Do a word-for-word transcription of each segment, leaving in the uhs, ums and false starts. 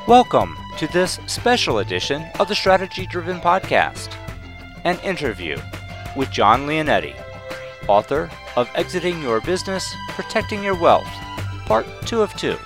Welcome to this special edition of the Strategy Driven Podcast, an interview with John Leonetti, author of Exiting Your Business, Protecting Your Wealth, Part two of two.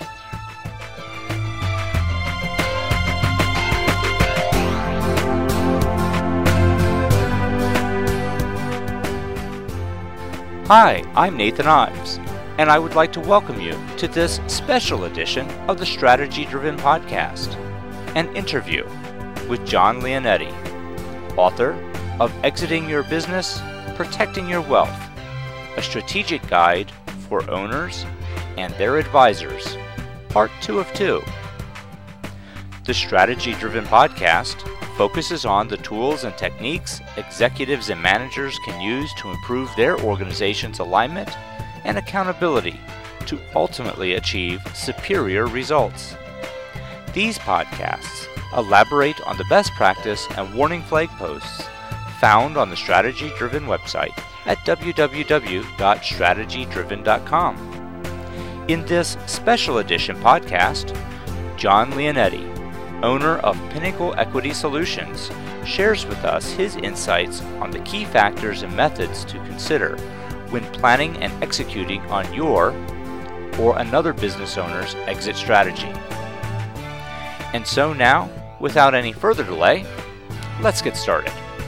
Hi, I'm Nathan Ives, and I would like to welcome you to this special edition of the Strategy Driven Podcast, an interview with John Leonetti, author of Exiting Your Business, Protecting Your Wealth, a strategic guide for owners and their advisors, Part two of two. The Strategy Driven Podcast focuses on the tools and techniques executives and managers can use to improve their organization's alignment and accountability to ultimately achieve superior results. These podcasts elaborate on the best practice and warning flag posts found on the Strategy Driven website at w w w dot strategy driven dot com. In this special edition podcast, John Leonetti, owner of Pinnacle Equity Solutions, shares with us his insights on the key factors and methods to consider when planning and executing on your or another business owner's exit strategy. And so now, without any further delay, let's get started.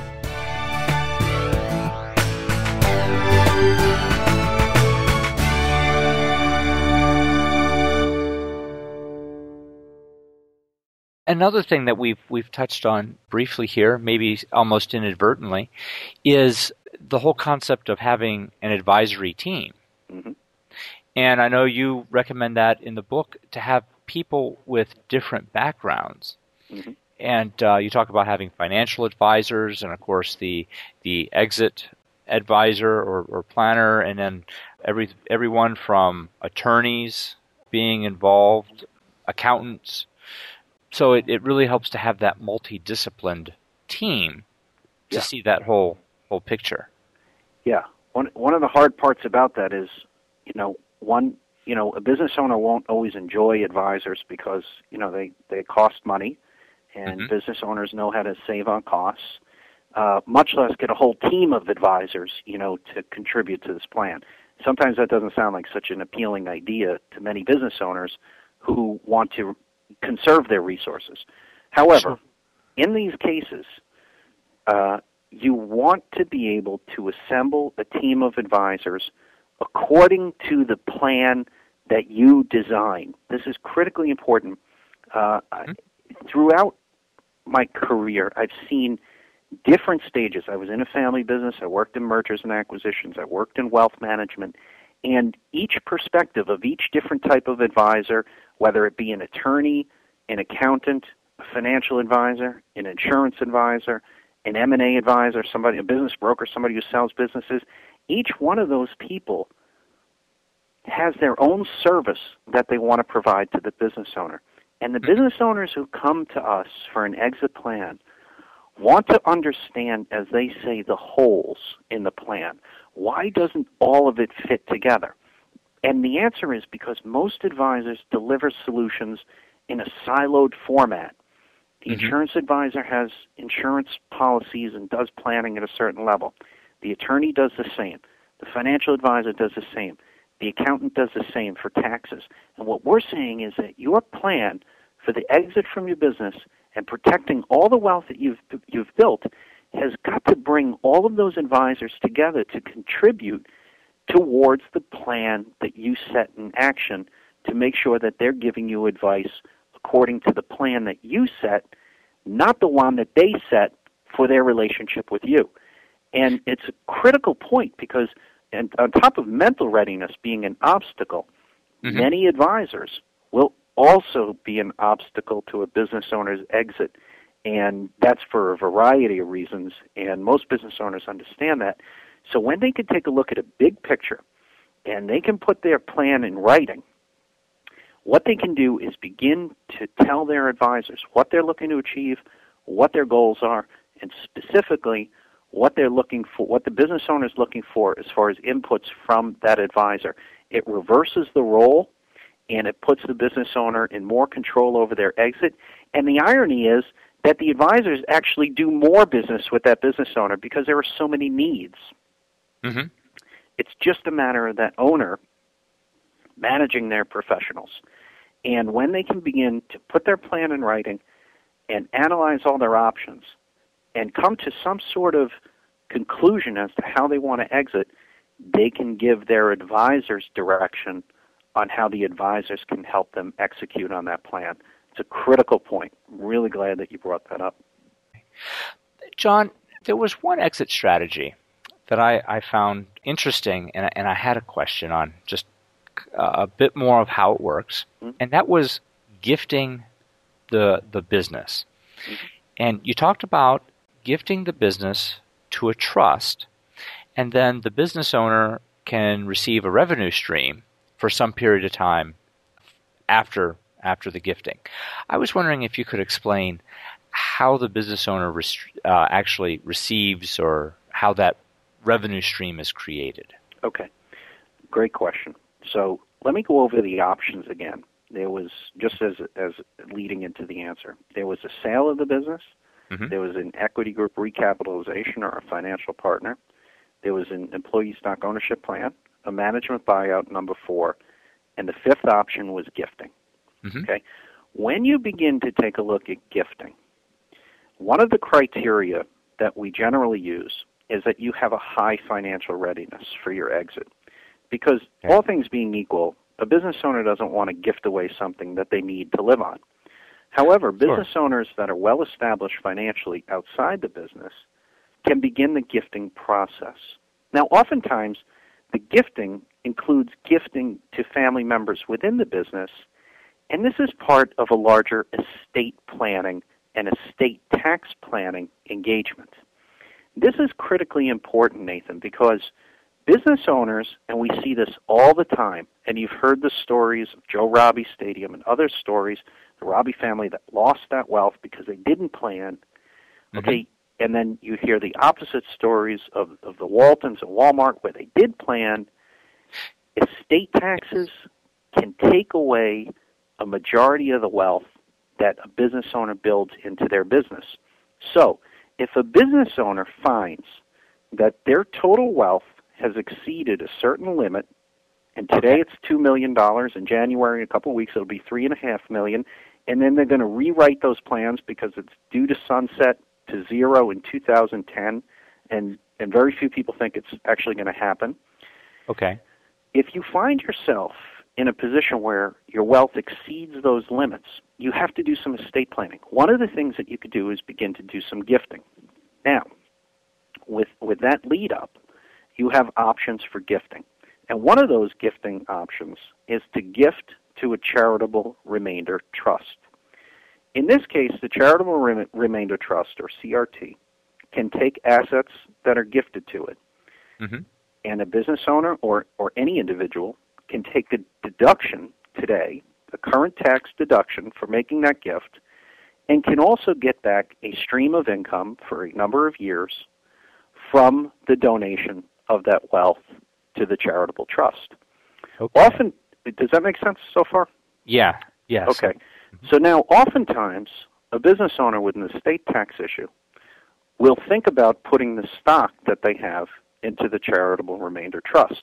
Another thing that we've we've touched on briefly here, maybe almost inadvertently, is the whole concept of having an advisory team. Mm-hmm. And I know you recommend that in the book, to have people with different backgrounds. Mm-hmm. And uh, you talk about having financial advisors and, of course, the the exit advisor or, or planner, and then every everyone from attorneys being involved, accountants. So it, it really helps to have that multidisciplined team to yeah. see that whole whole picture. Yeah. One one of the hard parts about that is, you know, one, you know, a business owner won't always enjoy advisors because, you know, they, they cost money, and mm-hmm. business owners know how to save on costs, uh, much less get a whole team of advisors, you know, to contribute to this plan. Sometimes that doesn't sound like such an appealing idea to many business owners who want to conserve their resources. However, sure. in these cases, uh, you want to be able to assemble a team of advisors according to the plan that you design. This is critically important. Uh, mm-hmm. Throughout my career, I've seen different stages. I was in a family business. I worked in mergers and acquisitions. I worked in wealth management. And each perspective of each different type of advisor, whether it be an attorney, an accountant, a financial advisor, an insurance advisor, an M and A advisor, somebody, a business broker, somebody who sells businesses, each one of those people has their own service that they want to provide to the business owner. And the business owners who come to us for an exit plan want to understand, as they say, the holes in the plan. Why doesn't all of it fit together? And the answer is because most advisors deliver solutions in a siloed format. The mm-hmm. insurance advisor has insurance policies and does planning at a certain level. The attorney does the same. The financial advisor does the same. The accountant does the same for taxes. And what we're saying is that your plan for the exit from your business and protecting all the wealth that you've you've built has got to bring all of those advisors together to contribute towards the plan that you set in action to make sure that they're giving you advice according to the plan that you set, not the one that they set for their relationship with you. And it's a critical point because, and on top of mental readiness being an obstacle, mm-hmm. many advisors will also be an obstacle to a business owner's exit. And that's for a variety of reasons, and most business owners understand that. So when they can take a look at a big picture and they can put their plan in writing, what they can do is begin to tell their advisors what they're looking to achieve, what their goals are, and specifically what they're looking for, what the business owner is looking for as far as inputs from that advisor. It reverses the role, and it puts the business owner in more control over their exit. And the irony is that the advisors actually do more business with that business owner because there are so many needs. Mm-hmm. It's just a matter of that owner managing their professionals. And when they can begin to put their plan in writing and analyze all their options and come to some sort of conclusion as to how they want to exit, they can give their advisors direction on how the advisors can help them execute on that plan. It's a critical point. I'm really glad that you brought that up. John, there was one exit strategy that I, I found interesting, and, and I had a question on just a bit more of how it works, mm-hmm. and that was gifting the the business. Mm-hmm. And you talked about gifting the business to a trust, and then the business owner can receive a revenue stream for some period of time after after the gifting. I was wondering if you could explain how the business owner rest- uh, actually receives, or how that revenue stream is created. Okay, great question. So let me go over the options again. There was, just as as leading into the answer, there was a sale of the business, mm-hmm. there was an equity group recapitalization or a financial partner, there was an employee stock ownership plan, a management buyout, number four, and the fifth option was gifting. Mm-hmm. Okay, when you begin to take a look at gifting, one of the criteria that we generally use is that you have a high financial readiness for your exit. Because okay. all things being equal, a business owner doesn't want to gift away something that they need to live on. However, business sure. owners that are well established financially outside the business can begin the gifting process. Now, oftentimes, the gifting includes gifting to family members within the business, and this is part of a larger estate planning and estate tax planning engagement. This is critically important, Nathan, because business owners, and we see this all the time, and you've heard the stories of Joe Robbie Stadium and other stories, the Robbie family that lost that wealth because they didn't plan, okay, mm-hmm. and then you hear the opposite stories of, of the Waltons and Walmart where they did plan. Estate taxes can take away a majority of the wealth that a business owner builds into their business. So, if a business owner finds that their total wealth has exceeded a certain limit, and today okay. it's two million dollars, in January, in a couple of weeks, it'll be three point five million dollars, and then they're going to rewrite those plans because it's due to sunset to zero in two thousand ten, and, and very few people think it's actually going to happen. Okay. If you find yourself in a position where your wealth exceeds those limits, you have to do some estate planning. One of the things that you could do is begin to do some gifting. Now, with with that lead up, you have options for gifting. And one of those gifting options is to gift to a charitable remainder trust. In this case, the charitable rem- remainder trust, or C R T, can take assets that are gifted to it. Mm-hmm. And a business owner or, or any individual can take a deduction today, a current tax deduction for making that gift, and can also get back a stream of income for a number of years from the donation of that wealth to the charitable trust. Okay. Often, does that make sense so far? Yeah, yes. Okay. Mm-hmm. So now, oftentimes, a business owner with an estate tax issue will think about putting the stock that they have into the charitable remainder trust.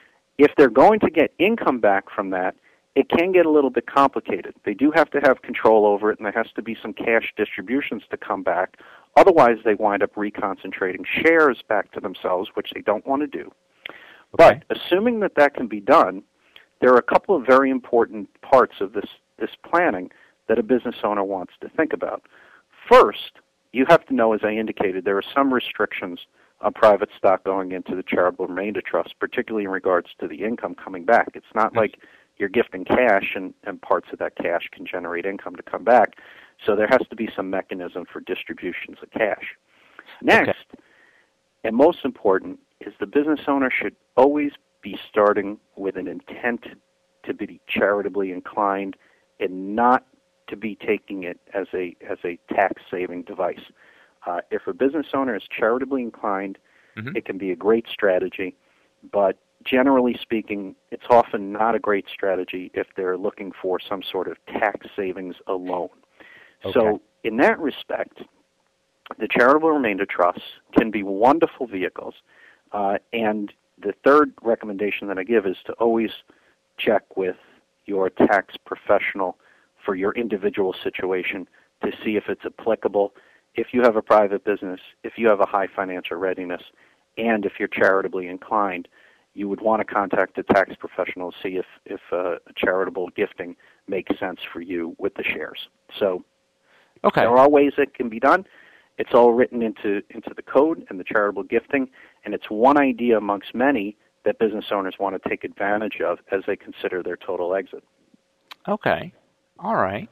If they're going to get income back from that, it can get a little bit complicated. They do have to have control over it, and there has to be some cash distributions to come back. Otherwise, they wind up reconcentrating shares back to themselves, which they don't want to do. Okay. But assuming that that can be done, there are a couple of very important parts of this, this planning that a business owner wants to think about. First, you have to know, as I indicated, there are some restrictions on private stock going into the charitable remainder trust, particularly in regards to the income coming back. It's not like you're gifting cash and, and parts of that cash can generate income to come back. So there has to be some mechanism for distributions of cash. Next, okay. and most important, is the business owner should always be starting with an intent to be charitably inclined and not to be taking it as a as a tax-saving device. Uh, if a business owner is charitably inclined, mm-hmm. it can be a great strategy, but generally speaking, it's often not a great strategy if they're looking for some sort of tax savings alone. Okay. So in that respect, the charitable remainder trusts can be wonderful vehicles. Uh, and the third recommendation that I give is to always check with your tax professional for your individual situation to see if it's applicable, if you have a private business, if you have a high financial readiness, and if you're charitably inclined. You would want to contact a tax professional to see if, if uh, charitable gifting makes sense for you with the shares. So okay. there are ways it can be done. It's all written into, into the code and the charitable gifting, and it's one idea amongst many that business owners want to take advantage of as they consider their total exit. Okay. All right.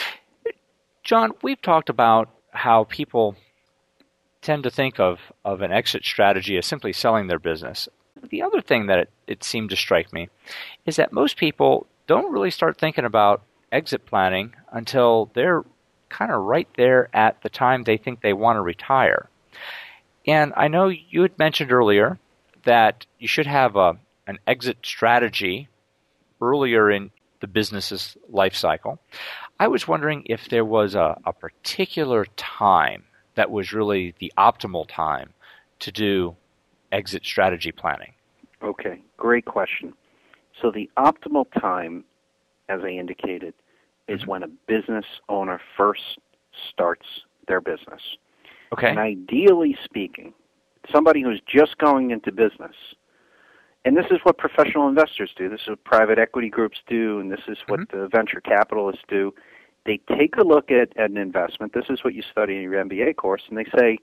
John, we've talked about how people tend to think of, of an exit strategy as simply selling their business. The other thing that it, it seemed to strike me is that most people don't really start thinking about exit planning until they're kind of right there at the time they think they want to retire. And I know you had mentioned earlier that you should have a, an exit strategy earlier in the business's life cycle. I was wondering if there was a, a particular time that was really the optimal time to do exit strategy planning. Okay, great question. So the optimal time, as I indicated, is mm-hmm. when a business owner first starts their business. Okay. And ideally speaking, somebody who's just going into business, and this is what professional investors do, this is what private equity groups do, and this is what mm-hmm. the venture capitalists do. They take a look at, at an investment. This is what you study in your M B A course, and they say,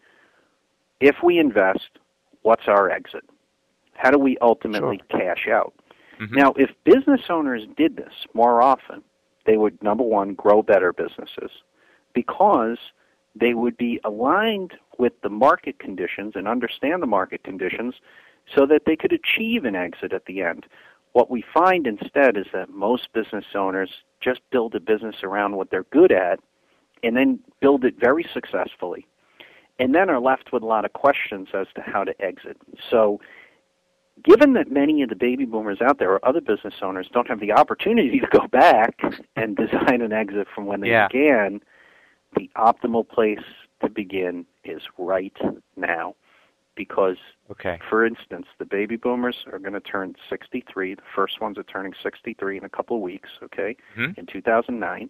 if we invest, what's our exit? How do we ultimately sure. cash out? Mm-hmm. Now, if business owners did this more often, they would, number one, grow better businesses because they would be aligned with the market conditions and understand the market conditions so that they could achieve an exit at the end. What we find instead is that most business owners just build a business around what they're good at and then build it very successfully, and then are left with a lot of questions as to how to exit. So given that many of the baby boomers out there or other business owners don't have the opportunity to go back and design an exit from when they yeah. began, the optimal place to begin is right now. Because, okay. for instance, the baby boomers are going to turn sixty-three. The first ones are turning sixty-three in a couple of weeks, okay, mm-hmm. in two thousand nine.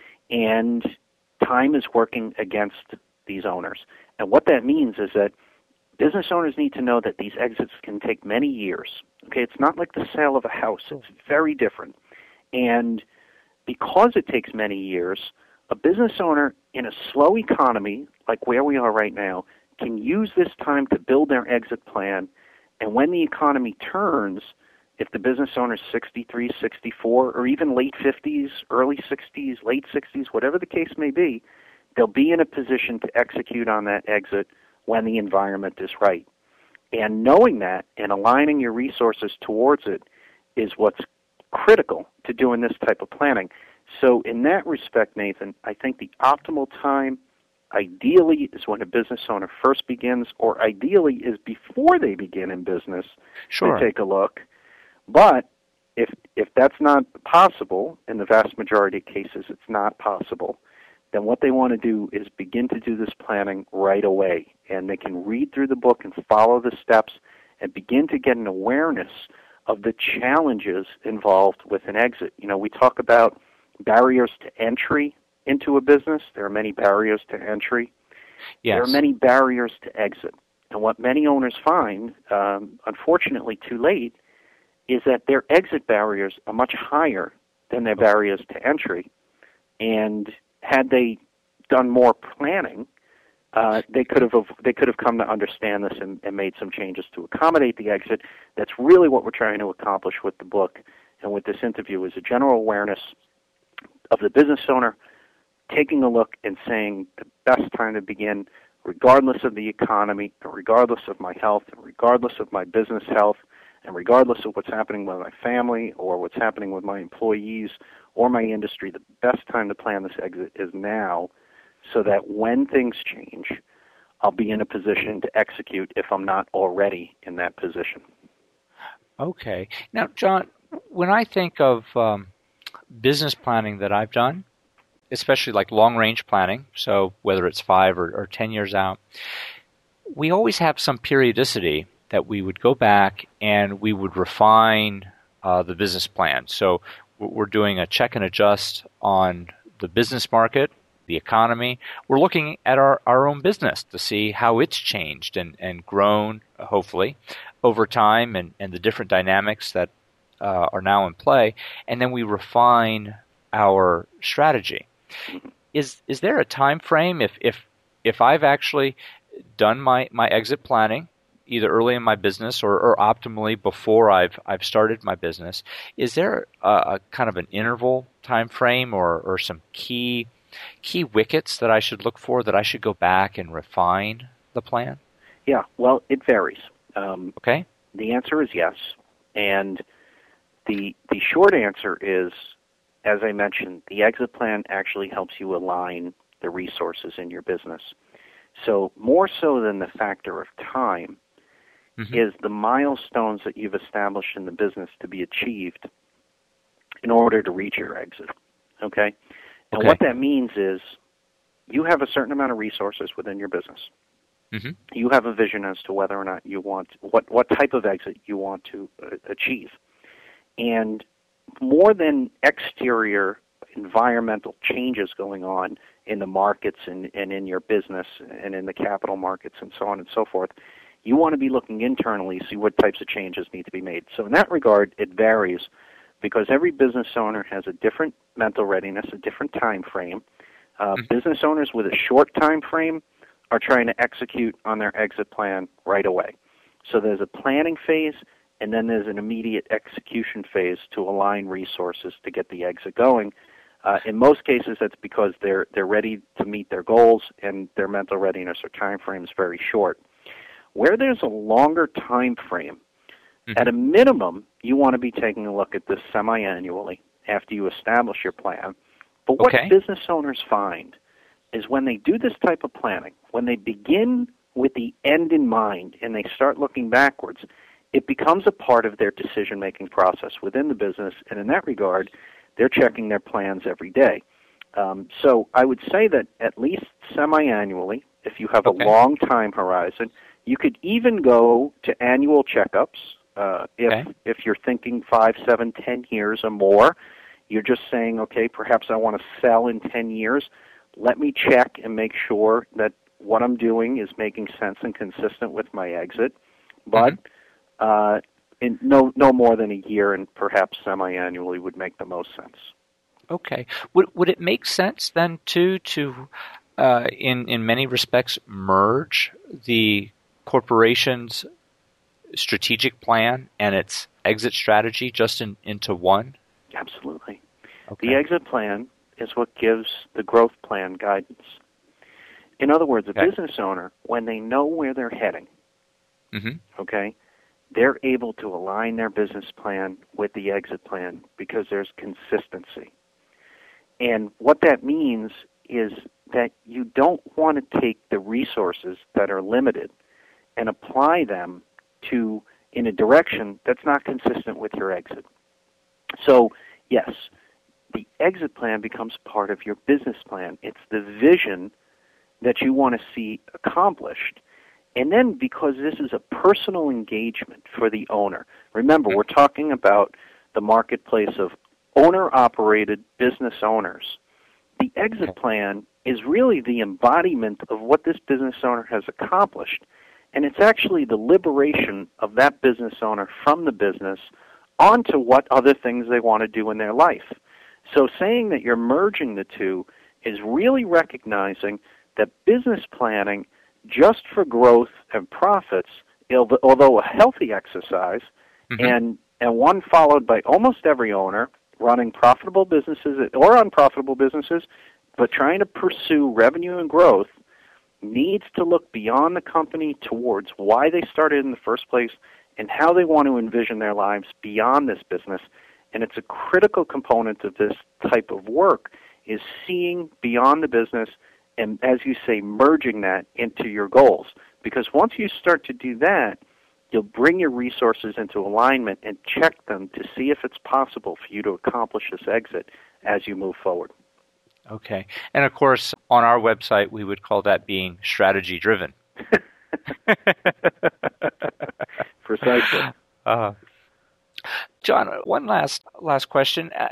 And time is working against these owners. And what that means is that business owners need to know that these exits can take many years. Okay, it's not like the sale of a house. It's very different. And because it takes many years, a business owner in a slow economy like where we are right now can use this time to build their exit plan. And when the economy turns, if the business owner is sixty-three, sixty-four, or even late fifties, early sixties, late sixties, whatever the case may be, they'll be in a position to execute on that exit when the environment is right. And knowing that and aligning your resources towards it is what's critical to doing this type of planning. So in that respect, Nathan, I think the optimal time ideally is when a business owner first begins, or ideally is before they begin in business sure. to take a look. But if if that's not possible, in the vast majority of cases it's not possible, then what they want to do is begin to do this planning right away. And they can read through the book and follow the steps and begin to get an awareness of the challenges involved with an exit. You know, we talk about barriers to entry into a business. There are many barriers to entry. Yes. There are many barriers to exit. And what many owners find, um, unfortunately too late, is that their exit barriers are much higher than their barriers to entry. And had they done more planning, uh, they could have they could have come to understand this and, and made some changes to accommodate the exit. That's really what we're trying to accomplish with the book and with this interview, is a general awareness of the business owner, taking a look and saying the best time to begin, regardless of the economy, and regardless of my health, and regardless of my business health, and regardless of what's happening with my family or what's happening with my employees or my industry, the best time to plan this exit is now, so that when things change, I'll be in a position to execute if I'm not already in that position. Okay. Now, John, when I think of um, business planning that I've done, especially like long-range planning, so whether it's five or, or ten years out, we always have some periodicity that we would go back and we would refine uh, the business plan. So we're doing a check and adjust on the business market, the economy. We're looking at our, our own business to see how it's changed and, and grown, hopefully, over time and, and the different dynamics that uh, are now in play. And then we refine our strategy. Is is there a time frame if if if I've actually done my, my exit planning, either early in my business or, or optimally before I've I've started my business, is there a, a kind of an interval time frame or, or some key key wickets that I should look for that I should go back and refine the plan? Yeah, well, it varies. Um, okay. The answer is yes, and the the short answer is, as I mentioned, the exit plan actually helps you align the resources in your business. So more so than the factor of time mm-hmm. is the milestones that you've established in the business to be achieved in order to reach your exit. Okay? And okay. what that means is you have a certain amount of resources within your business. Mm-hmm. You have a vision as to whether or not you want, what, what type of exit you want to uh, achieve. And more than exterior environmental changes going on in the markets and, and in your business and in the capital markets and so on and so forth, you want to be looking internally to see what types of changes need to be made. So in that regard, it varies because every business owner has a different mental readiness, a different time frame. Uh, mm-hmm. Business owners with a short time frame are trying to execute on their exit plan right away. So there's a planning phase, and then there's an immediate execution phase to align resources to get the exit going. Uh, in most cases, that's because they're they're ready to meet their goals, and their mental readiness or time frame is very short. Where there's a longer time frame, mm-hmm. at a minimum, you want to be taking a look at this semi-annually after you establish your plan. But what okay. business owners find is when they do this type of planning, when they begin with the end in mind and they start looking backwards, it becomes a part of their decision-making process within the business, and in that regard, they're checking their plans every day. Um, so I would say that at least semi-annually, if you have okay. a long time horizon, you could even go to annual checkups. Uh, if okay. if you're thinking five, seven, ten years or more, you're just saying, okay, perhaps I want to sell in ten years. Let me check and make sure that what I'm doing is making sense and consistent with my exit. But mm-hmm. uh, in no no more than a year, and perhaps semi-annually would make the most sense. Okay. Would would it make sense then too to, uh, in in many respects, merge the corporation's strategic plan and its exit strategy just in, into one? Absolutely. Okay. The exit plan is what gives the growth plan guidance. In other words, a okay. business owner, when they know where they're heading, mm-hmm. okay, they're able to align their business plan with the exit plan because there's consistency. And what that means is that you don't want to take the resources that are limited and apply them to in a direction that's not consistent with your exit. So, yes, the exit plan becomes part of your business plan. It's the vision that you want to see accomplished. And then because this is a personal engagement for the owner, remember, we're talking about the marketplace of owner-operated business owners. The exit plan is really the embodiment of what this business owner has accomplished. And it's actually the liberation of that business owner from the business onto what other things they want to do in their life. So saying that you're merging the two is really recognizing that business planning just for growth and profits, although a healthy exercise, mm-hmm. and, and one followed by almost every owner running profitable businesses or unprofitable businesses, but trying to pursue revenue and growth, needs to look beyond the company towards why they started in the first place and how they want to envision their lives beyond this business. And it's a critical component of this type of work is seeing beyond the business and, as you say, merging that into your goals. Because once you start to do that, you'll bring your resources into alignment and check them to see if it's possible for you to accomplish this exit as you move forward. Okay. And of course, on our website, we would call that being strategy driven. Precisely. Uh, John, one last last question. Uh,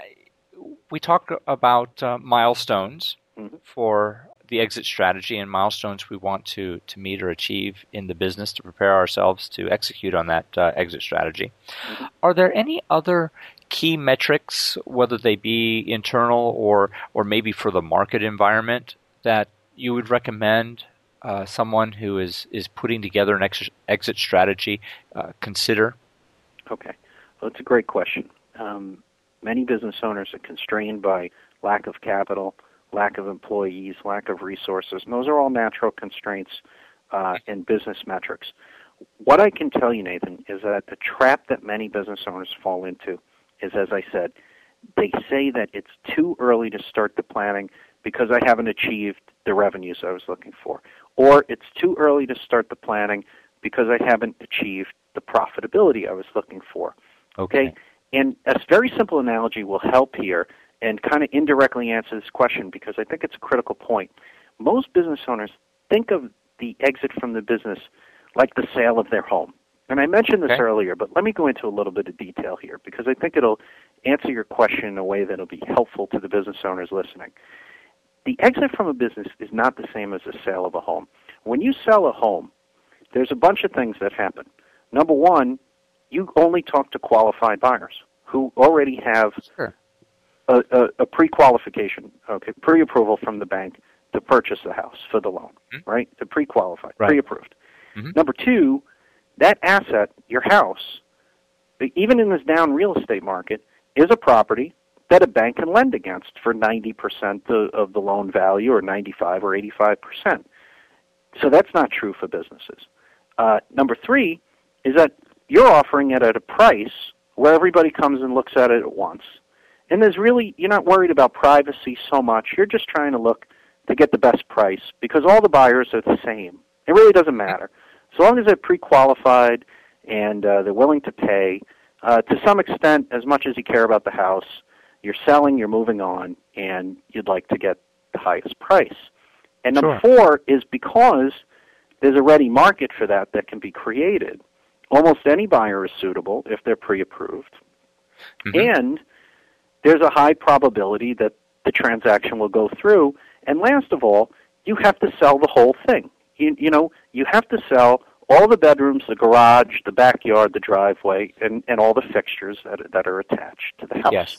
we talked about uh, milestones mm-hmm. for the exit strategy and milestones we want to, to meet or achieve in the business to prepare ourselves to execute on that uh, exit strategy. Mm-hmm. Are there any other key metrics, whether they be internal or or maybe for the market environment, that you would recommend uh, someone who is, is putting together an ex- exit strategy uh, consider? Okay. Well, it's a great question. Um, many business owners are constrained by lack of capital, lack of employees, lack of resources, and those are all natural constraints uh, in business metrics. What I can tell you, Nathan, is that the trap that many business owners fall into is, as I said, they say that it's too early to start the planning because I haven't achieved the revenues I was looking for, or it's too early to start the planning because I haven't achieved the profitability I was looking for. Okay? okay? And a very simple analogy will help here and kind of indirectly answer this question because I think it's a critical point. Most business owners think of the exit from the business like the sale of their home. And I mentioned this okay. earlier, but let me go into a little bit of detail here because I think it'll answer your question in a way that will be helpful to the business owners listening. The exit from a business is not the same as the sale of a home. When you sell a home, there's a bunch of things that happen. Number one, you only talk to qualified buyers who already have sure. a, a, a pre-qualification, okay, pre-approval from the bank to purchase the house for the loan, mm-hmm. right? To pre-qualified, right. pre-approved. Mm-hmm. Number two, that asset, your house, even in this down real estate market, is a property that a bank can lend against for ninety percent of, of the loan value or ninety-five or eighty-five percent. So that's not true for businesses. Uh, number three is that you're offering it at a price where everybody comes and looks at it at once. And there's really, you're not worried about privacy so much. You're just trying to look to get the best price because all the buyers are the same. It really doesn't matter. So long as they're pre-qualified and uh, they're willing to pay, uh, to some extent, as much as you care about the house, you're selling, you're moving on, and you'd like to get the highest price. And number sure. four is because there's a ready market for that that can be created. Almost any buyer is suitable if they're pre-approved. Mm-hmm. And there's a high probability that the transaction will go through. And last of all, you have to sell the whole thing. You, you know, you have to sell all the bedrooms, the garage, the backyard, the driveway, and, and all the fixtures that, that are attached to the house. Yes.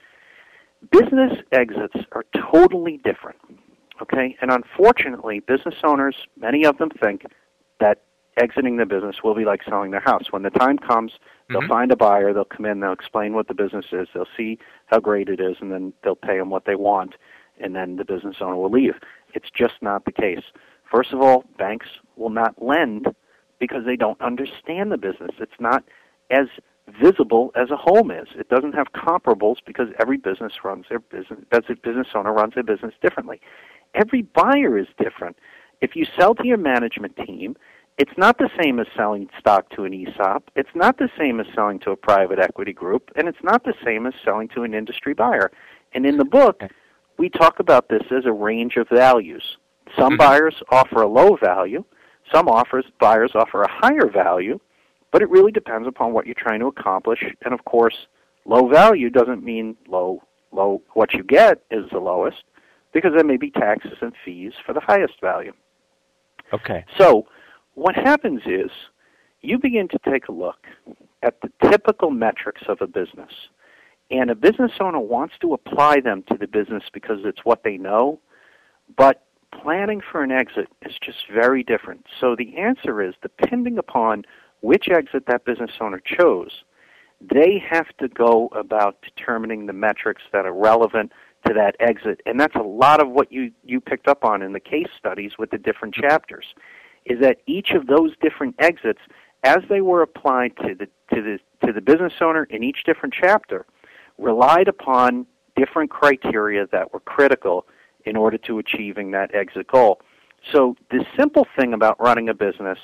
Business exits are totally different, okay? And unfortunately, business owners, many of them think that exiting the business will be like selling their house. When the time comes, they'll mm-hmm. find a buyer, they'll come in, they'll explain what the business is, they'll see how great it is, and then they'll pay them what they want, and then the business owner will leave. It's just not the case. First of all, banks will not lend because they don't understand the business. It's not as visible as a home is. It doesn't have comparables because every business runs their business, every business owner runs their business differently. Every buyer is different. If you sell to your management team, it's not the same as selling stock to an E S O P. It's not the same as selling to a private equity group, and it's not the same as selling to an industry buyer. And in the book, we talk about this as a range of values. Some mm-hmm. buyers offer a low value. Some offers buyers offer a higher value, but it really depends upon what you're trying to accomplish. And of course, low value doesn't mean low. Low. What you get is the lowest because there may be taxes and fees for the highest value. Okay. So what happens is you begin to take a look at the typical metrics of a business, and a business owner wants to apply them to the business because it's what they know, but planning for an exit is just very different. So the answer is, depending upon which exit that business owner chose, they have to go about determining the metrics that are relevant to that exit. And that's a lot of what you, you picked up on in the case studies with the different chapters, is that each of those different exits, as they were applied to the to the to the business owner in each different chapter, relied upon different criteria that were critical in order to achieving that exit goal. So the simple thing about running a business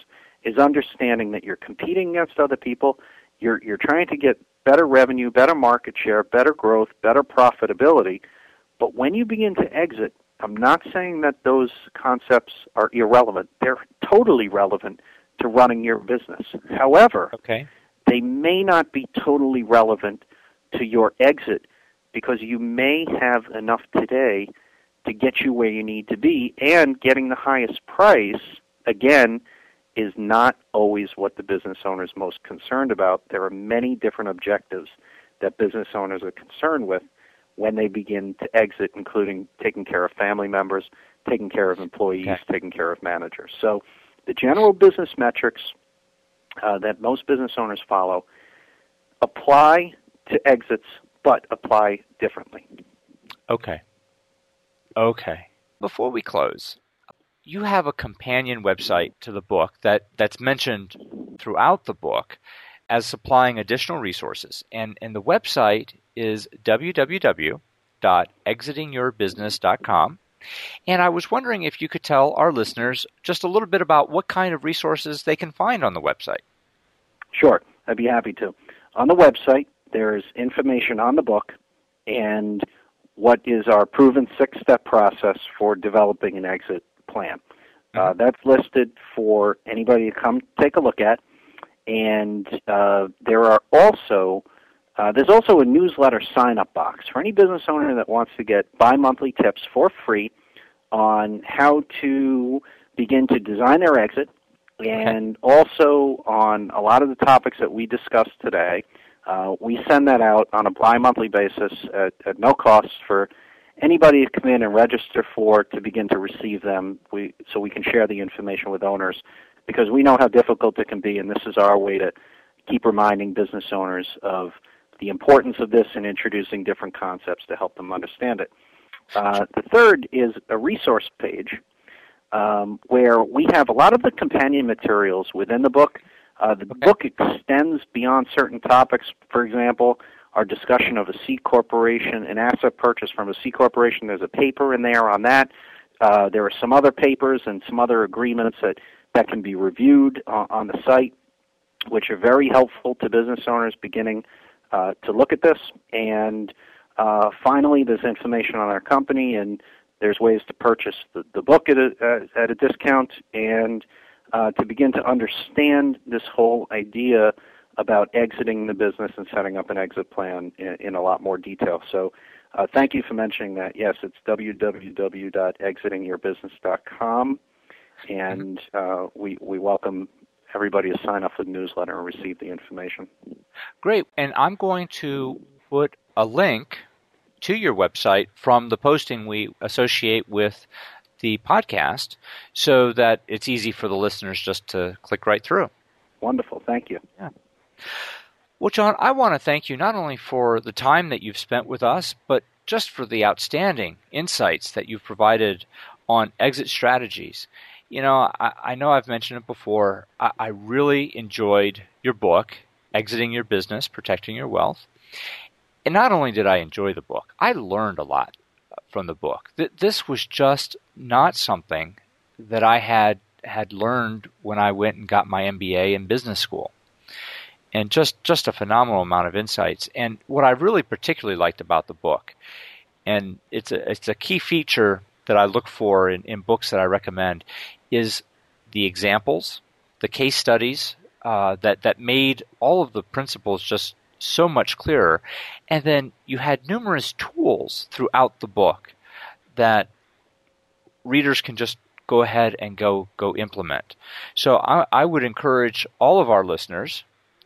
is understanding that you're competing against other people, you're you're trying to get better revenue, better market share, better growth, better profitability. But when you begin to exit, I'm not saying that those concepts are irrelevant. They're totally relevant to running your business. However, okay. they may not be totally relevant to your exit because you may have enough today to get you where you need to be, and getting the highest price, again, is not always what the business owner is most concerned about. There are many different objectives that business owners are concerned with when they begin to exit, including taking care of family members, taking care of employees, okay. taking care of managers. So the general business metrics uh, that most business owners follow apply to exits, but apply differently. Okay. Okay. Before we close, you have a companion website to the book that, that's mentioned throughout the book as supplying additional resources. And, and the website is w w w dot exiting your business dot com. And I was wondering if you could tell our listeners just a little bit about what kind of resources they can find on the website. Sure. I'd be happy to. On the website, there's information on the book and what is our proven six-step process for developing an exit plan. Uh, that's listed for anybody to come take a look at. And uh, there are also uh, there's also a newsletter sign-up box for any business owner that wants to get bi-monthly tips for free on how to begin to design their exit, and also on a lot of the topics that we discussed today. Uh, we send that out on a bi-monthly basis at, at no cost for anybody to come in and register for to begin to receive them, we, so we can share the information with owners, because we know how difficult it can be, and this is our way to keep reminding business owners of the importance of this and introducing different concepts to help them understand it. Uh, the third is a resource page um, where we have a lot of the companion materials within the book. Uh, the okay. book extends beyond certain topics. For example, our discussion of a C corporation, an asset purchase from a C corporation. There's a paper in there on that. Uh, there are some other papers and some other agreements that, that can be reviewed on, on the site, which are very helpful to business owners beginning uh, to look at this. And uh, finally, there's information on our company, and there's ways to purchase the, the book at a, uh, at a discount, and uh, to begin to understand this whole idea about exiting the business and setting up an exit plan in, in a lot more detail. So uh, thank you for mentioning that. Yes, it's w w w dot exiting your business dot com, and uh, we, we welcome everybody to sign up for the newsletter and receive the information. Great. And I'm going to put a link to your website from the posting we associate with the podcast so that it's easy for the listeners just to click right through. Wonderful. Thank you. Yeah. Well, John, I want to thank you not only for the time that you've spent with us, but just for the outstanding insights that you've provided on exit strategies. You know, I, I know I've mentioned it before. I, I really enjoyed your book, Exiting Your Business, Protecting Your Wealth. And not only did I enjoy the book, I learned a lot from the book. Th- this was just not something that I had had learned when I went and got my M B A in business school. And just, just a phenomenal amount of insights. And what I really particularly liked about the book, and it's a, it's a key feature that I look for in, in books that I recommend, is the examples, the case studies uh, that, that made all of the principles just so much clearer. And then you had numerous tools throughout the book that readers can just go ahead and go go implement. So I, I would encourage all of our listeners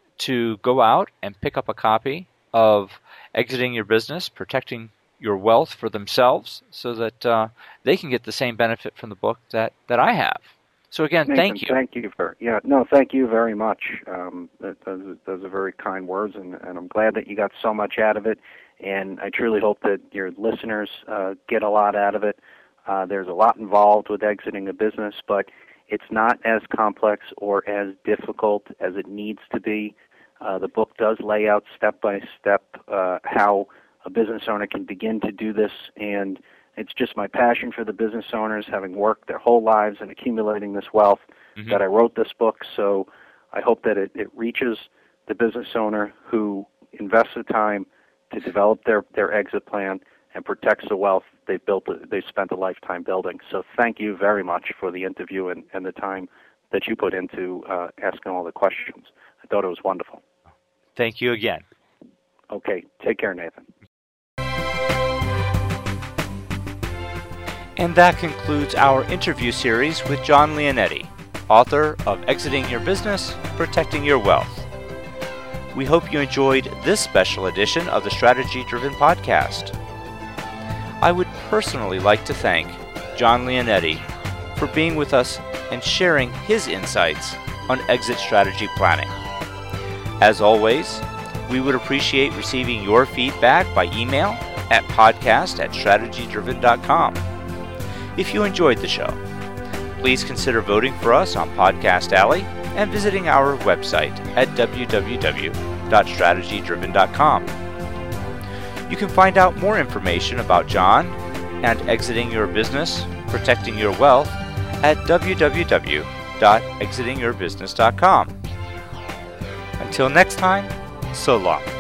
to go out and pick up a copy of Exiting Your Business, Protecting Your Wealth for themselves, so that uh, they can get the same benefit from the book that, that I have. So again, Nathan, thank you. Thank you for yeah. No, thank you very much. Um, that, those, those are very kind words, and, and I'm glad that you got so much out of it. And I truly hope that your listeners uh, get a lot out of it. Uh, there's a lot involved with exiting a business, but it's not as complex or as difficult as it needs to be. Uh, the book does lay out step by step uh, how a business owner can begin to do this, and it's just my passion for the business owners, having worked their whole lives and accumulating this wealth, mm-hmm. that I wrote this book. So I hope that it, it reaches the business owner who invests the time to develop their, their exit plan and protects the wealth they've built, they've spent a lifetime building. So thank you very much for the interview and, and the time that you put into uh, asking all the questions. I thought it was wonderful. Thank you again. Okay. Take care, Nathan. And that concludes our interview series with John Leonetti, author of Exiting Your Business, Protecting Your Wealth. We hope you enjoyed this special edition of the Strategy Driven Podcast. I would personally like to thank John Leonetti for being with us and sharing his insights on exit strategy planning. As always, we would appreciate receiving your feedback by email at podcast at strategy driven dot com. If you enjoyed the show, please consider voting for us on Podcast Alley and visiting our website at w w w dot strategy driven dot com. You can find out more information about John and Exiting Your Business, Protecting Your Wealth at w w w dot exiting your business dot com. Until next time, so long.